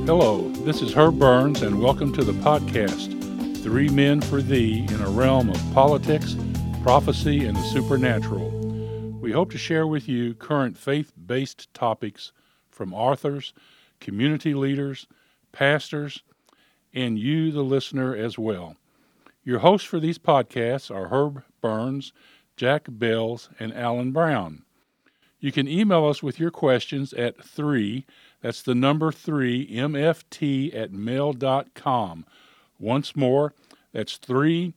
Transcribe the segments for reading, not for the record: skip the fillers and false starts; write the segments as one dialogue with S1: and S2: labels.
S1: Hello, this is Herb Burns, and welcome to the podcast, Three Men for Thee, in a realm of politics, prophecy, and the supernatural. We hope to share with you current faith-based topics from authors, community leaders, pastors, and you, the listener, as well. Your hosts for these podcasts are Herb Burns, Jack Bells, and Alan Brown. You can email us with your questions at 3, that's the number 3, mft@mail.com. Once more, that's 3,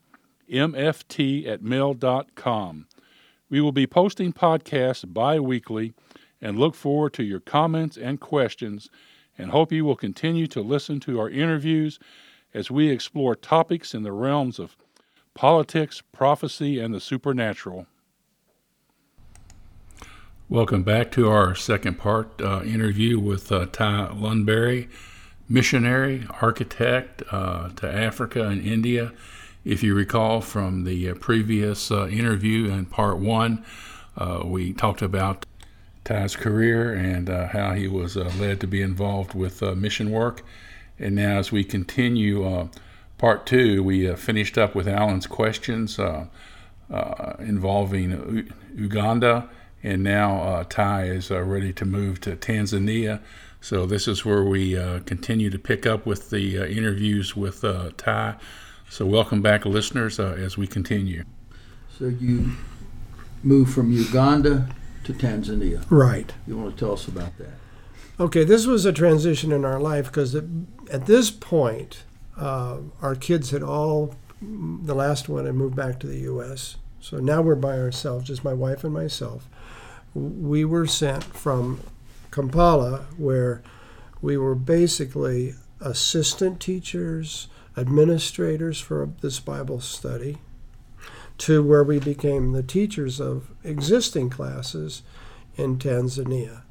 S1: mft@mail.com. We will be posting podcasts bi-weekly and look forward to your comments and questions, and hope you will continue to listen to our interviews as we explore topics in the realms of politics, prophecy, and the supernatural. Welcome back to our second part interview with Ty Lundberry, missionary, architect to Africa and India. If you recall from the previous interview in part one, we talked about Ty's career and how he was led to be involved with mission work. And now as we continue part two, we finished up with Alan's questions involving Uganda. And now Ty is ready to move to Tanzania. So this is where we continue to pick up with the interviews with Ty. So welcome back, listeners, as we continue.
S2: So you moved from Uganda to Tanzania.
S3: Right.
S2: You want to tell us about that?
S3: Okay, this was a transition in our life because at this point, our kids had all, the last one had moved back to the U.S. So now we're by ourselves, just my wife and myself. We were sent from Kampala, where we were basically assistant teachers, administrators for this Bible study, to where we became the teachers of existing classes in Tanzania.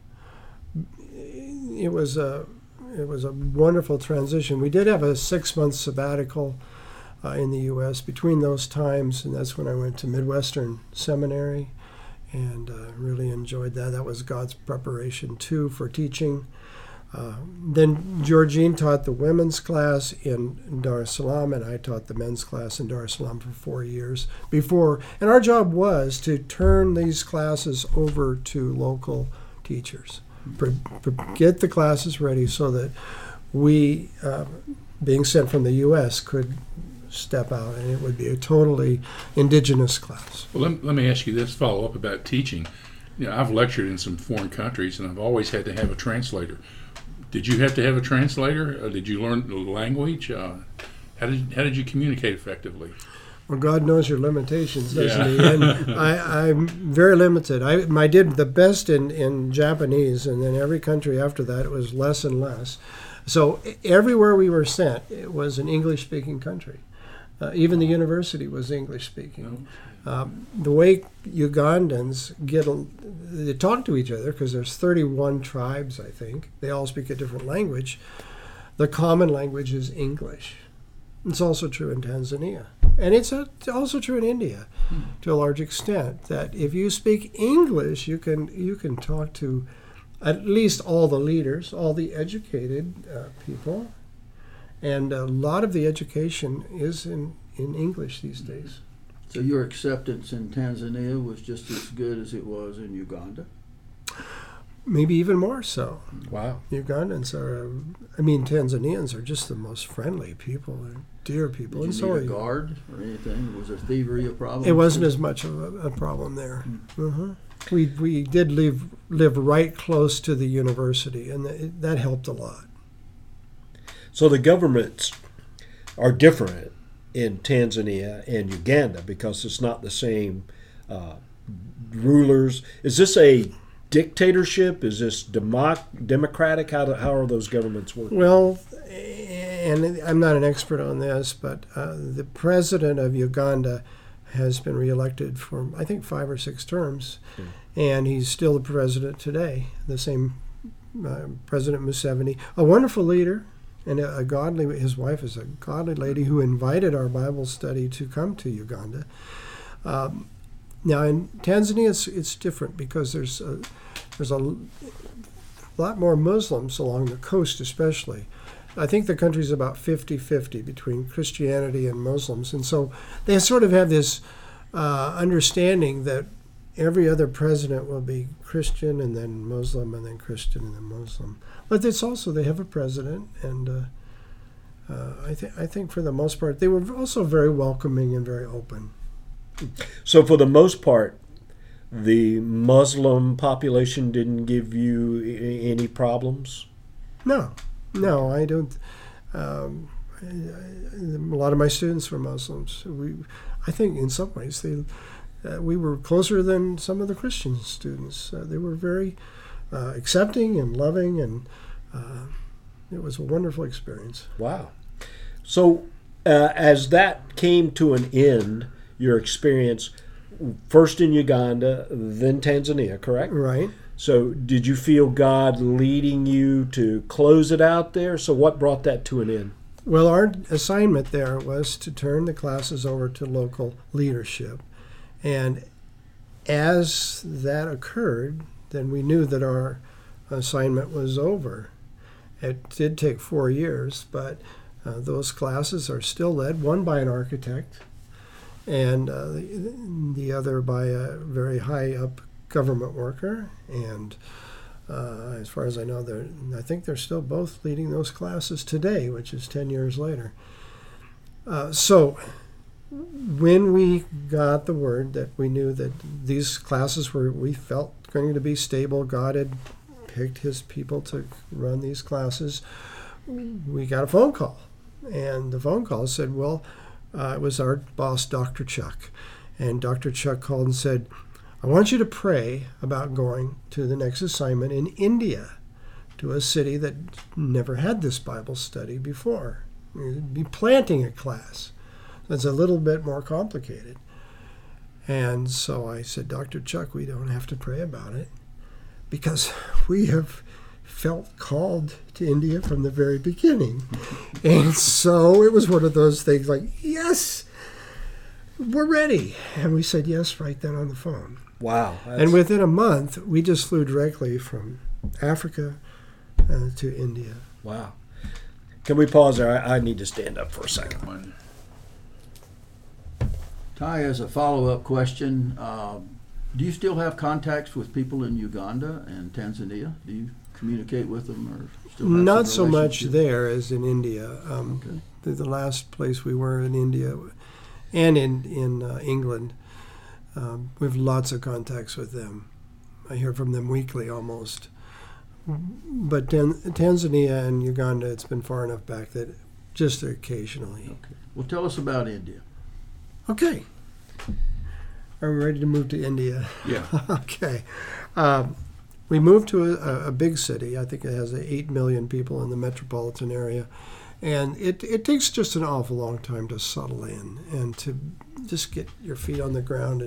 S3: It was a wonderful transition. We did have a 6-month sabbatical in the U.S. between those times, and that's when I went to Midwestern Seminary. And really enjoyed that. That was God's preparation, too, for teaching. Then Georgine taught the women's class in Dar es Salaam, and I taught the men's class in Dar es Salaam for 4 years before. And our job was to turn these classes over to local teachers, get the classes ready so that we, being sent from the U.S., could step out, and it would be a totally indigenous class.
S1: Well, let me ask you this follow-up about teaching. You know, I've lectured in some foreign countries, and I've always had to have a translator. Did you have to have a translator? Or did you learn the language? How did you communicate effectively?
S3: Well, God knows your limitations, doesn't he? And I'm very limited. I did the best in Japanese, and then every country after that, it was less and less. So everywhere we were sent, it was an English-speaking country. Even the university was English-speaking. The way Ugandans they talk to each other, because there's 31 tribes, I think. They all speak a different language. The common language is English. It's also true in Tanzania. And it's also true in India, to a large extent, that if you speak English, you can talk to at least all the leaders, all the educated people. And a lot of the education is in English these days.
S2: So your acceptance in Tanzania was just as good as it was in Uganda?
S3: Maybe even more so.
S1: Wow.
S3: Tanzanians are just the most friendly people, and dear people.
S2: Did you need a guard or anything? Was there thievery a problem?
S3: It wasn't as much of a problem there. We did live right close to the university, and that helped a lot.
S4: So the governments are different in Tanzania and Uganda because it's not the same rulers. Is this a dictatorship? Is this democratic? How are those governments working?
S3: Well, and I'm not an expert on this, but the president of Uganda has been reelected for, I think, 5 or 6 terms, and he's still the president today, the same President Museveni, a wonderful leader. And his wife is a godly lady who invited our Bible study to come to Uganda. Now in Tanzania, it's different because there's a lot more Muslims along the coast especially. I think the country's about 50-50 between Christianity and Muslims. And so they sort of have this understanding that every other president will be Christian and then Muslim and then Christian and then Muslim. But it's also, they have a president, and I think for the most part, they were also very welcoming and very open.
S4: So for the most part, the Muslim population didn't give you any problems?
S3: No, I don't. A lot of my students were Muslims. I think in some ways we were closer than some of the Christian students. They were very accepting and loving, and it was a wonderful experience.
S4: Wow. So as that came to an end, your experience, first in Uganda, then Tanzania, correct?
S3: Right.
S4: So did you feel God leading you to close it out there? So what brought that to an end?
S3: Well, our assignment there was to turn the classes over to local leadership. And as that occurred, then we knew that our assignment was over. It did take 4 years, but those classes are still led, one by an architect and the other by a very high-up government worker. And as far as I know, I think they're still both leading those classes today, which is 10 years later. So when we got the word that we knew that these classes were, we felt, going to be stable, God had picked his people to run these classes, we got a phone call. And the phone call said, well, it was our boss, Dr. Chuck. And Dr. Chuck called and said, I want you to pray about going to the next assignment in India, to a city that never had this Bible study before. You'd be planting a class. That's a little bit more complicated. And so I said, Dr. Chuck, we don't have to pray about it because we have felt called to India from the very beginning. And so it was one of those things like, yes, we're ready. And we said yes right then on the phone.
S4: Wow.
S3: And within a month, we just flew directly from Africa to India.
S4: Wow. Can we pause there? I need to stand up for a second.
S2: Ty, as a follow-up question, do you still have contacts with people in Uganda and Tanzania? Do you communicate with them, or still have
S3: Not
S2: some
S3: so much
S2: relationship?
S3: there as in India.
S2: Okay.
S3: The last place we were in India and in England, we have lots of contacts with them. I hear from them weekly almost. But Tanzania and Uganda, it's been far enough back that just occasionally.
S2: Okay. Well, tell us about India.
S3: Okay. Are we ready to move to India?
S1: Yeah.
S3: Okay. We moved to a big city. I think it has 8 million people in the metropolitan area. And it takes just an awful long time to settle in and to just get your feet on the ground.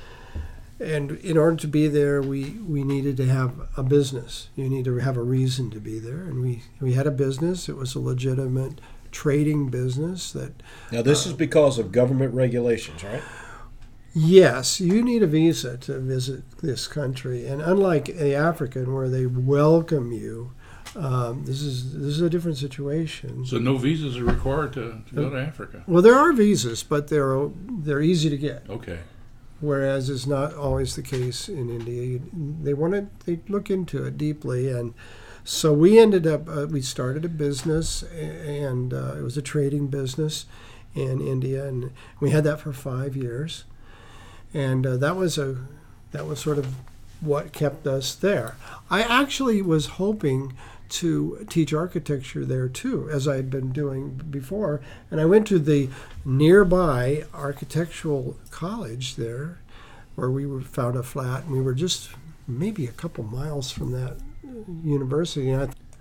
S3: And in order to be there, we needed to have a business. You need to have a reason to be there. And we had a business. It was a legitimate trading business.
S4: Now, this is because of government regulations, right?
S3: Yes, you need a visa to visit this country. And unlike the African where they welcome you, this is a different situation.
S1: So no visas are required to go to Africa?
S3: Well, there are visas, but they're easy to get.
S1: Okay.
S3: Whereas it's not always the case in India. They look into it deeply, and so we ended up we started a business, and it was a trading business in India, and we had that for 5 years, and that was sort of what kept us there. I actually was hoping to teach architecture there too, as I had been doing before. And I went to the nearby architectural college there, where found a flat, and we were just maybe a couple miles from that university.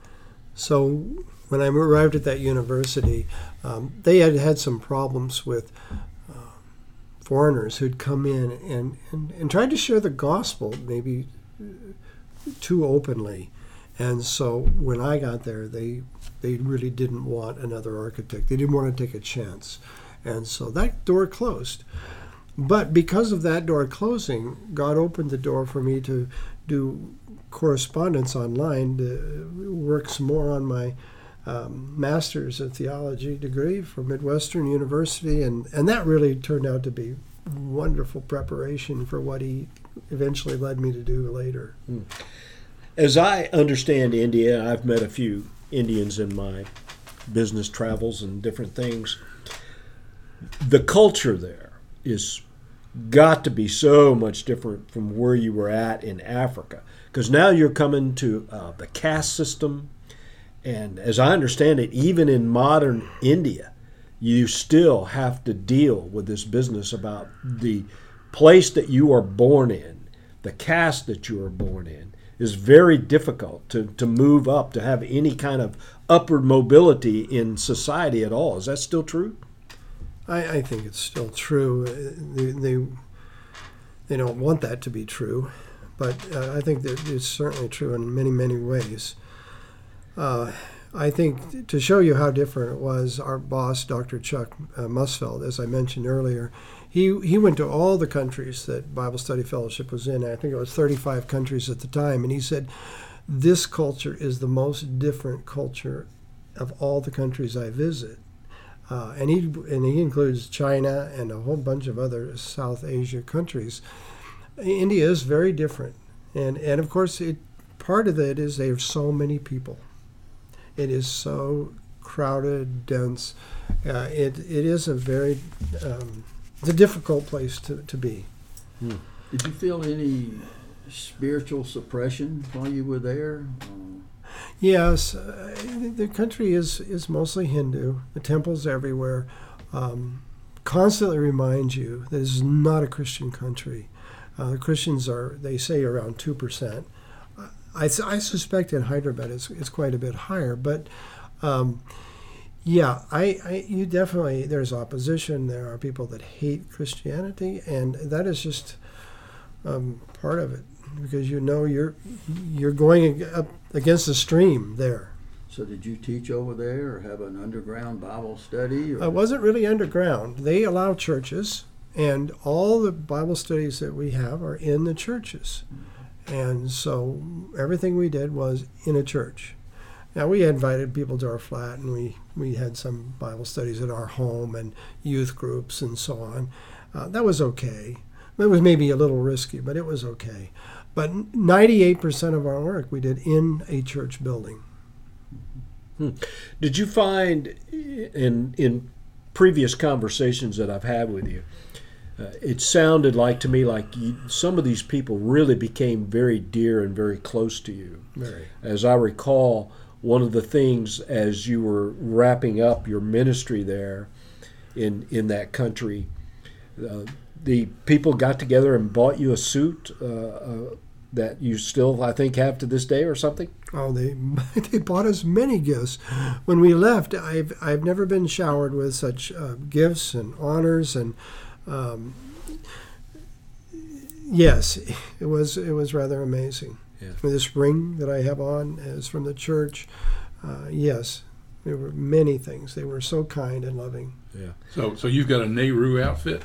S3: So when I arrived at that university, they had some problems with foreigners who'd come in and tried to share the gospel maybe too openly. And so when I got there, they really didn't want another architect. They didn't want to take a chance. And so that door closed. But because of that door closing, God opened the door for me to do correspondence online to work some more on my master's in theology degree from Midwestern University, and that really turned out to be wonderful preparation for what he eventually led me to do later.
S4: As I understand India, I've met a few Indians in my business travels and different things. The culture there is got to be so much different from where you were at in Africa, because now you're coming to the caste system. And as I understand it, even in modern India, you still have to deal with this business about the place that you are born in, the caste that you are born in, is very difficult to move up, to have any kind of upward mobility in society at all. Is that still true?
S3: I think it's still true. They don't want that to be true, but I think that it's certainly true in many, many ways. I think to show you how different it was, our boss, Dr. Chuck Musfeld, as I mentioned earlier, he went to all the countries that Bible Study Fellowship was in. I think it was 35 countries at the time, and he said, this culture is the most different culture of all the countries I visit. And he includes China and a whole bunch of other South Asia countries. India is very different, and of course, part of it is there are so many people. It is so crowded, dense. It is a very it's a difficult place to be.
S2: Did you feel any spiritual suppression while you were there?
S3: Yes, the country is mostly Hindu. The temples everywhere constantly remind you that this is not a Christian country. The Christians are, they say, around 2%. I suspect in Hyderabad it's quite a bit higher, but you definitely, there's opposition. There are people that hate Christianity, and that is just part of it, because you're going up against the stream there.
S2: So did you teach over there or have an underground Bible study?
S3: It wasn't really underground. They allow churches, and all the Bible studies that we have are in the churches. And so everything we did was in a church. Now, we invited people to our flat, and we had some Bible studies at our home and youth groups and so on. That was okay. It was maybe a little risky, but it was okay. But 98% of our work we did in a church building.
S4: Did you find in previous conversations that I've had with you, it sounded like to me like some of these people really became very dear and very close to you.
S3: Very.
S4: As I recall, one of the things as you were wrapping up your ministry there in that country, the people got together and bought you a suit that you still, I think, have to this day or something?
S3: Oh, they bought us many gifts. When we left, I've never been showered with such gifts and honors, and yes, it was rather amazing.
S4: Yeah.
S3: This ring that I have on is from the church. Yes, there were many things. They were so kind and loving.
S1: Yeah. So you've got a Nehru outfit?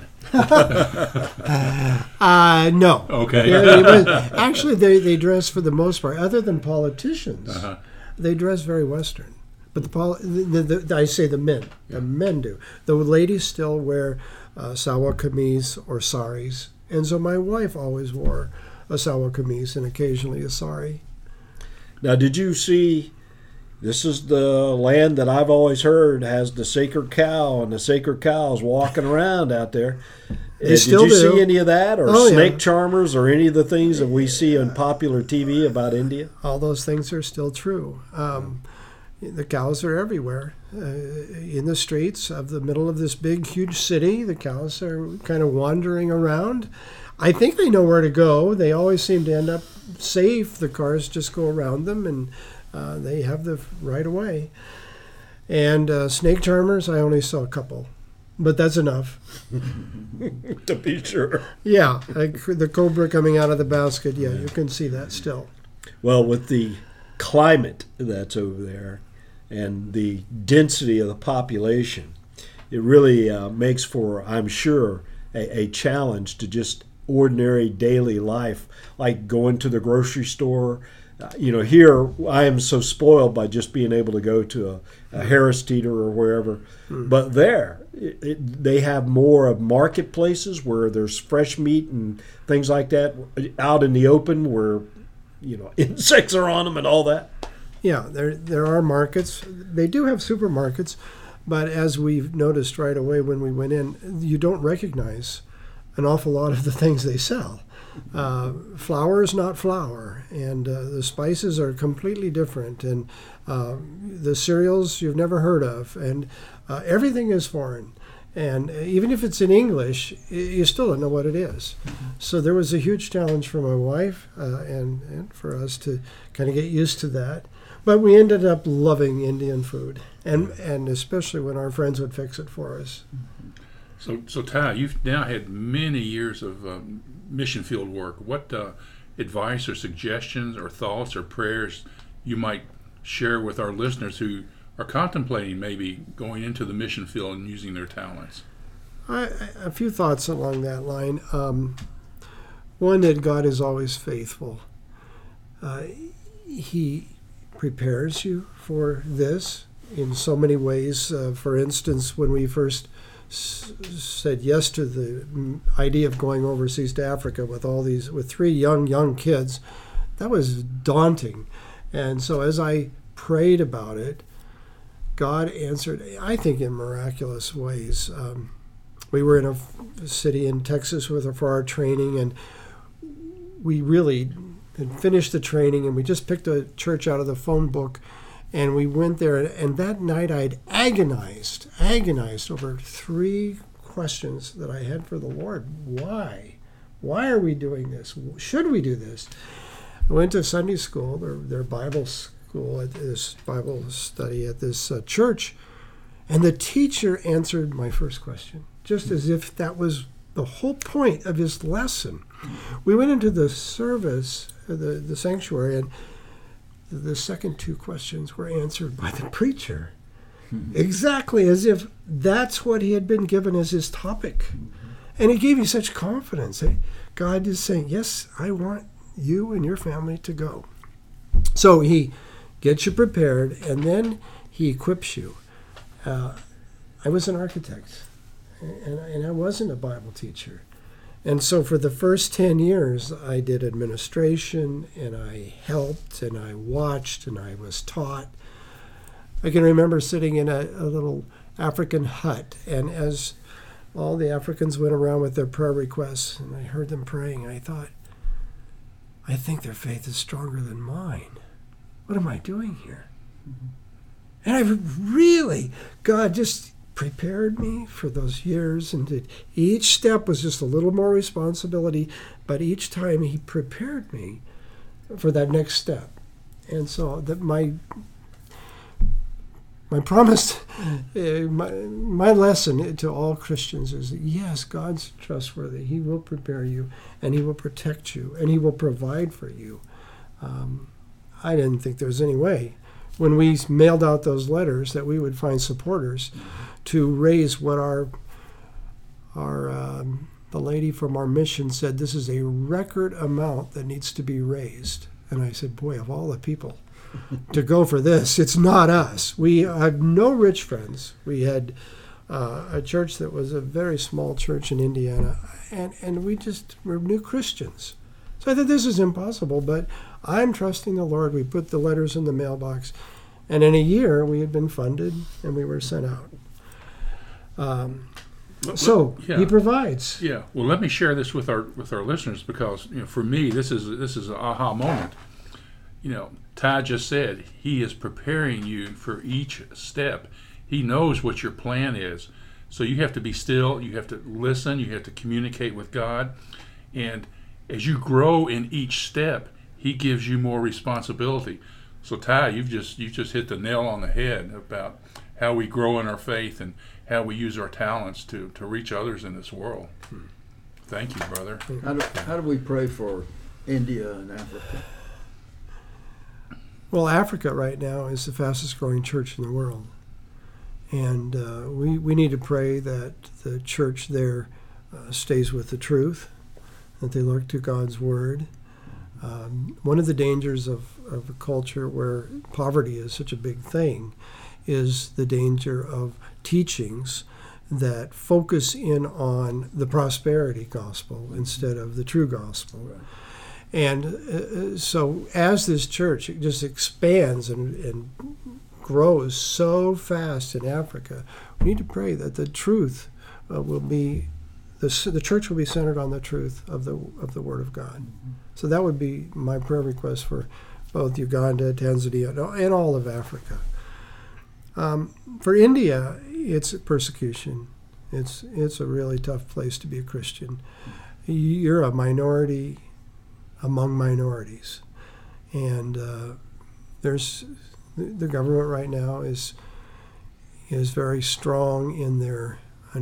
S3: No.
S1: Okay.
S3: Actually, they dress for the most part, other than politicians.
S1: Uh-huh.
S3: They dress very Western. But I say the men. Yeah. The men do. The ladies still wear salwar kameez or saris. And so my wife always wore a salwar kameez and occasionally a sari.
S4: Now, did you see, this is the land that I've always heard has the sacred cow, and the sacred cow's walking around out there. Did you see any of that, or snake charmers, or any of the things that we see on popular TV about India?
S3: All those things are still true. The cows are everywhere. In the streets of the middle of this big, huge city, the cows are kind of wandering around. I think they know where to go. They always seem to end up safe. The cars just go around them, and they have the right of way. And snake charmers, I only saw a couple, but that's enough.
S4: To be sure.
S3: Yeah, like the cobra coming out of the basket, yeah, you can see that still.
S4: Well, with the climate that's over there and the density of the population, it really makes for, I'm sure, a challenge to just ordinary daily life, like going to the grocery store. Here I am so spoiled by just being able to go to a Harris Teeter or wherever. But there, they have more of marketplaces where there's fresh meat and things like that out in the open where, insects are on them and all that.
S3: Yeah, there are markets. They do have supermarkets, but as we've noticed right away when we went in, you don't recognize an awful lot of the things they sell. Flour is not flour, and the spices are completely different, and the cereals you've never heard of, and everything is foreign. And even if it's in English, you still don't know what it is. So there was a huge challenge for my wife and for us to kind of get used to that. But we ended up loving Indian food, and especially when our friends would fix it for us.
S1: So Ty, you've now had many years of mission field work. What advice or suggestions or thoughts or prayers you might share with our listeners who are contemplating maybe going into the mission field and using their talents?
S3: A few thoughts along that line. One, that God is always faithful. He prepares you for this in so many ways. For instance, when we first said yes to the idea of going overseas to Africa with three young kids, that was daunting. And so as I prayed about it, God answered, I think, in miraculous ways. We were in a city in Texas for our training, and we really had finished the training, and we just picked a church out of the phone book. And we went there, and that night I'd agonized over 3 questions that I had for the Lord. Why? Why are we doing this? Should we do this? I went to Sunday school, their Bible school, at this Bible study at this church, and the teacher answered my first question, just as if that was the whole point of his lesson. We went into the service, the sanctuary, and the second 2 questions were answered by the preacher, exactly as if that's what he had been given as his topic. And it gave me such confidence. God is saying, yes, I want you and your family to go. So he gets you prepared, and then he equips you. I was an architect, and I wasn't a Bible teacher. And so for the first 10 years, I did administration, and I helped, and I watched, and I was taught. I can remember sitting in a little African hut, and as all the Africans went around with their prayer requests, and I heard them praying, I thought, I think their faith is stronger than mine. What am I doing here? And God just prepared me for those years, and each step was just a little more responsibility, but each time he prepared me for that next step. And so that my promise, my lesson to all Christians is that yes, God's trustworthy. He will prepare you, and he will protect you, and he will provide for you. I didn't think there was any way, when we mailed out those letters, that we would find supporters to raise what the lady from our mission said, this is a record amount that needs to be raised. And I said, boy, of all the people to go for this, it's not us. We had no rich friends. We had a church that was a very small church in Indiana, and we just were new Christians. So I thought, this is impossible, but I'm trusting the Lord. We put the letters in the mailbox, and in a year we had been funded and we were sent out. He provides.
S1: Yeah. Well, let me share this with our listeners, because for me this is an aha moment. Ty just said he is preparing you for each step. He knows what your plan is. So you have to be still, you have to listen, you have to communicate with God. And as you grow in each step, he gives you more responsibility. So Ty, you've just hit the nail on the head about how we grow in our faith and how we use our talents to reach others in this world. Thank you, brother.
S2: How do we pray for India and Africa?
S3: Well, Africa right now is the fastest growing church in the world. And we need to pray that the church there stays with the truth, that they look to God's Word. One of the dangers of a culture where poverty is such a big thing is the danger of teachings that focus in on the prosperity gospel instead of the true gospel.
S2: Right.
S3: And so as this church just expands and grows so fast in Africa, we need to pray that the truth will be, the church will be centered on the truth of the Word of God. Mm-hmm. So that would be my prayer request for both Uganda, Tanzania, and all of Africa. For India, it's persecution. It's a really tough place to be a Christian. You're a minority among minorities, and there's the government right now is very strong in their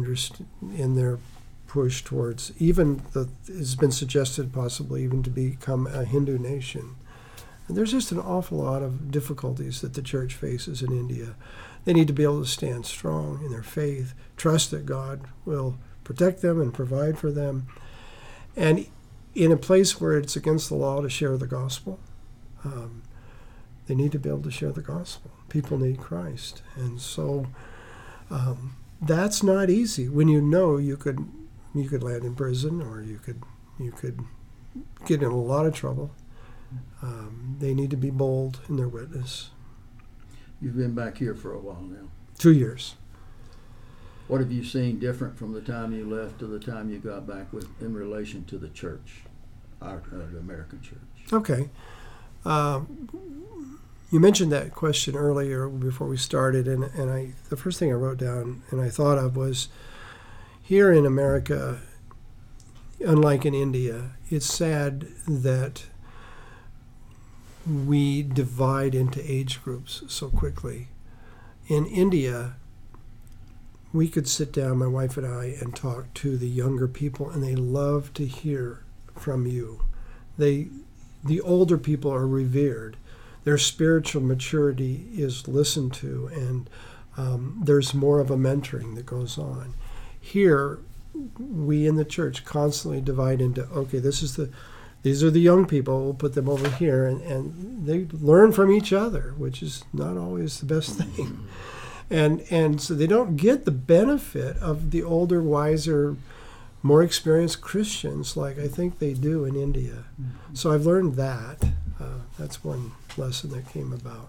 S3: push towards it's been suggested possibly even to become a Hindu nation. And there's just an awful lot of difficulties that the church faces in India. They need to be able to stand strong in their faith, trust that God will protect them and provide for them. And in a place where it's against the law to share the gospel, they need to be able to share the gospel. People need Christ. And so that's not easy when you know you could land in prison, or you could get in a lot of trouble. They need to be bold in their witness.
S2: You've been back here for a while now.
S3: 2 years.
S2: What have you seen different from the time you left to the time you got back in relation to the church, the American church?
S3: Okay. You mentioned that question earlier before we started, and the first thing I wrote down and I thought of was, here in America, unlike in India, it's sad that we divide into age groups so quickly. In India, we could sit down, my wife and I, and talk to the younger people, and they love to hear from you. The older people are revered. Their spiritual maturity is listened to, and there's more of a mentoring that goes on. Here, we in the church constantly divide into, okay, these are the young people, we'll put them over here, and they learn from each other, which is not always the best thing. And so they don't get the benefit of the older, wiser, more experienced Christians like I think they do in India. Mm-hmm. So I've learned that. That's one lesson that came about.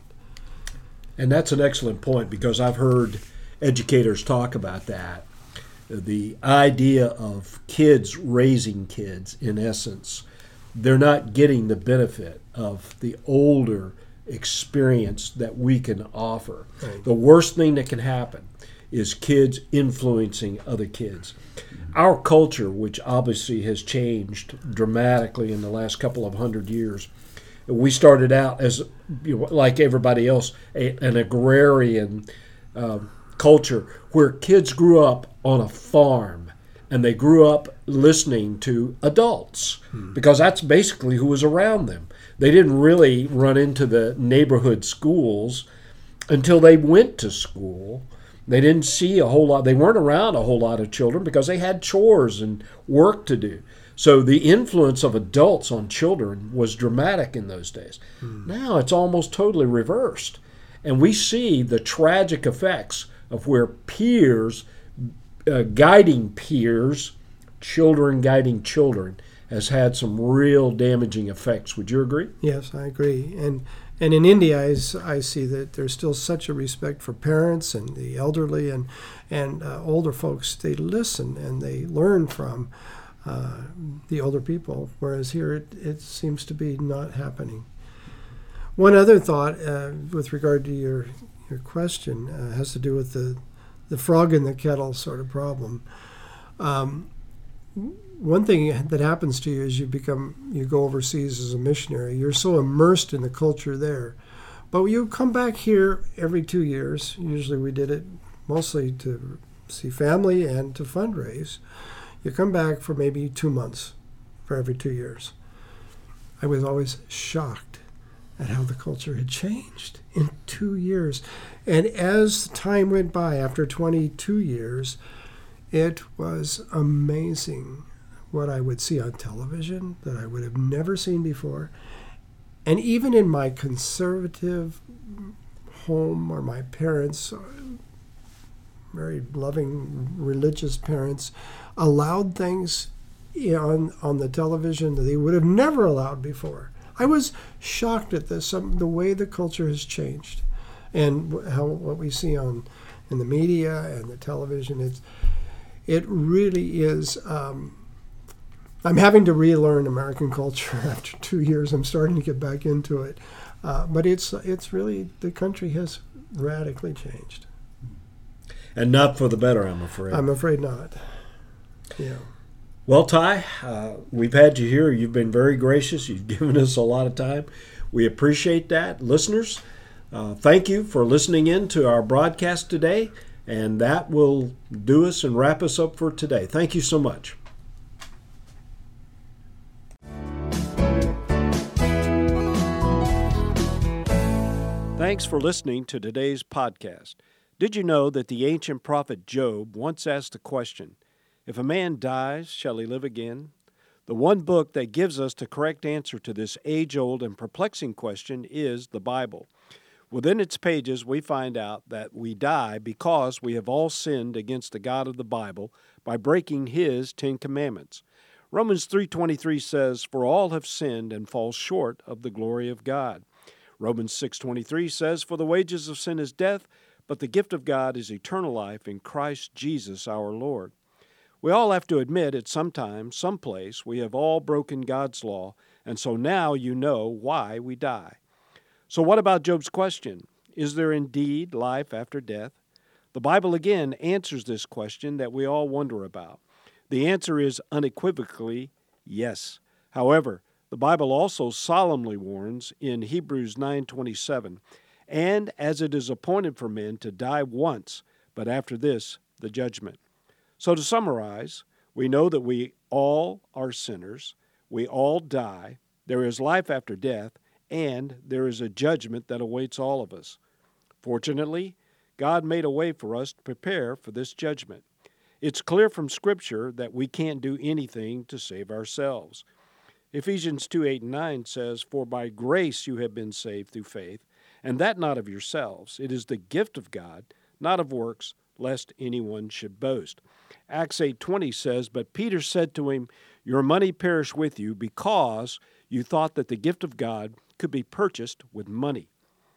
S4: And that's an excellent point, because I've heard educators talk about that. The idea of kids raising kids, in essence, they're not getting the benefit of the older experience that we can offer.
S3: Right.
S4: The worst thing that can happen is kids influencing other kids. Our culture, which obviously has changed dramatically in the last couple of 100 years, we started out as, like everybody else, an agrarian culture where kids grew up on a farm, and they grew up listening to adults because that's basically who was around them. They didn't really run into the neighborhood schools until they went to school. They didn't see a whole lot. They weren't around a whole lot of children because they had chores and work to do. So the influence of adults on children was dramatic in those days. Now it's almost totally reversed. And we see the tragic effects of where peers guiding peers, children guiding children, has had some real damaging effects. Would you agree?
S3: Yes, I agree. And in India, I see that there's still such a respect for parents and the elderly and older folks. They listen and they learn from the older people, whereas here it seems to be not happening. One other thought with regard to your question has to do with the frog in the kettle sort of problem. One thing that happens to you is you go overseas as a missionary. You're so immersed in the culture there. But you come back here every 2 years. Usually we did it mostly to see family and to fundraise. You come back for maybe 2 months for every 2 years. I was always shocked at how the culture had changed in 2 years. And as time went by, after 22 years, it was amazing what I would see on television that I would have never seen before. And even in my conservative home, or my parents, very loving religious parents, allowed things on the television that they would have never allowed before. I was shocked at this, the way the culture has changed, and what we see in the media and the television. It really is. I'm having to relearn American culture after 2 years. I'm starting to get back into it, but it's really, the country has radically changed.
S4: And not for the better, I'm afraid.
S3: I'm afraid not. Yeah.
S4: Well, Ty, we've had you here. You've been very gracious. You've given us a lot of time. We appreciate that. Listeners, thank you for listening in to our broadcast today, and that will do us and wrap us up for today. Thank you so much. Thanks for listening to today's podcast. Did you know that the ancient prophet Job once asked the question, "If a man dies, shall he live again?" The one book that gives us the correct answer to this age-old and perplexing question is the Bible. Within its pages, we find out that we die because we have all sinned against the God of the Bible by breaking His 10 Commandments. Romans 3:23 says, "For all have sinned and fall short of the glory of God." Romans 6:23 says, "For the wages of sin is death, but the gift of God is eternal life in Christ Jesus our Lord." We all have to admit at some time, some place, we have all broken God's law, and so now you know why we die. So what about Job's question? Is there indeed life after death? The Bible again answers this question that we all wonder about. The answer is unequivocally yes. However, the Bible also solemnly warns in Hebrews 9:27, "And as it is appointed for men to die once, but after this, the judgment." So to summarize, we know that we all are sinners, we all die, there is life after death, and there is a judgment that awaits all of us. Fortunately, God made a way for us to prepare for this judgment. It's clear from Scripture that we can't do anything to save ourselves. Ephesians 2:8-9 says, "For by grace you have been saved through faith, and that not of yourselves. It is the gift of God, not of works, lest anyone should boast." Acts 8:20 says, "But Peter said to him, Your money perish with you, because you thought that the gift of God could be purchased with money."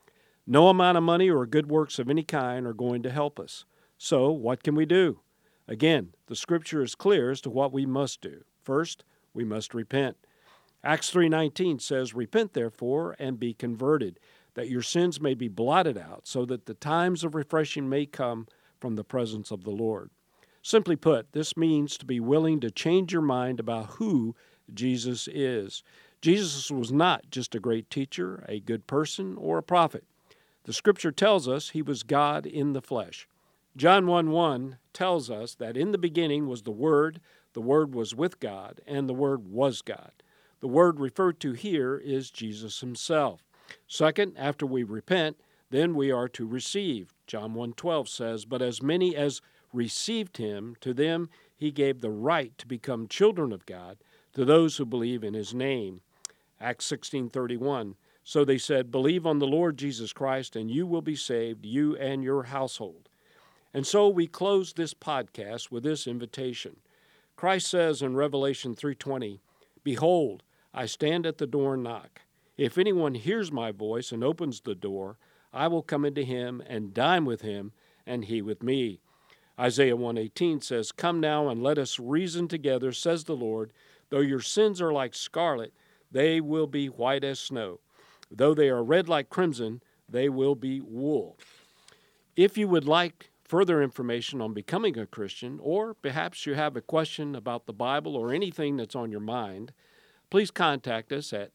S4: No amount of money or good works of any kind are going to help us. So what can we do? Again, the Scripture is clear as to what we must do. First, we must repent. Acts 3:19 says, "Repent therefore and be converted, that your sins may be blotted out, so that the times of refreshing may come from the presence of the Lord." Simply put, this means to be willing to change your mind about who Jesus is. Jesus was not just a great teacher, a good person, or a prophet. The Scripture tells us He was God in the flesh. John 1:1 tells us that in the beginning was the Word was with God, and the Word was God. The Word referred to here is Jesus Himself. Second, after we repent, then we are to receive. John 1:12 says, "But as many as received Him, to them He gave the right to become children of God, to those who believe in His name." Acts 16:31, "So they said, Believe on the Lord Jesus Christ, and you will be saved, you and your household." And so we close this podcast with this invitation. Christ says in Revelation 3:20, "Behold, I stand at the door and knock. If anyone hears my voice and opens the door, I will come into him and dine with him, and he with me." Isaiah 1:18 says, "Come now and let us reason together, says the Lord. Though your sins are like scarlet, they will be white as snow. Though they are red like crimson, they will be wool." If you would like further information on becoming a Christian, or perhaps you have a question about the Bible or anything that's on your mind, please contact us at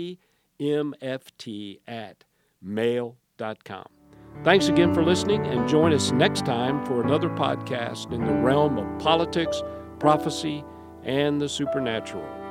S4: 3mft@mail.com. Thanks again for listening, and join us next time for another podcast in the realm of politics, prophecy, and the supernatural.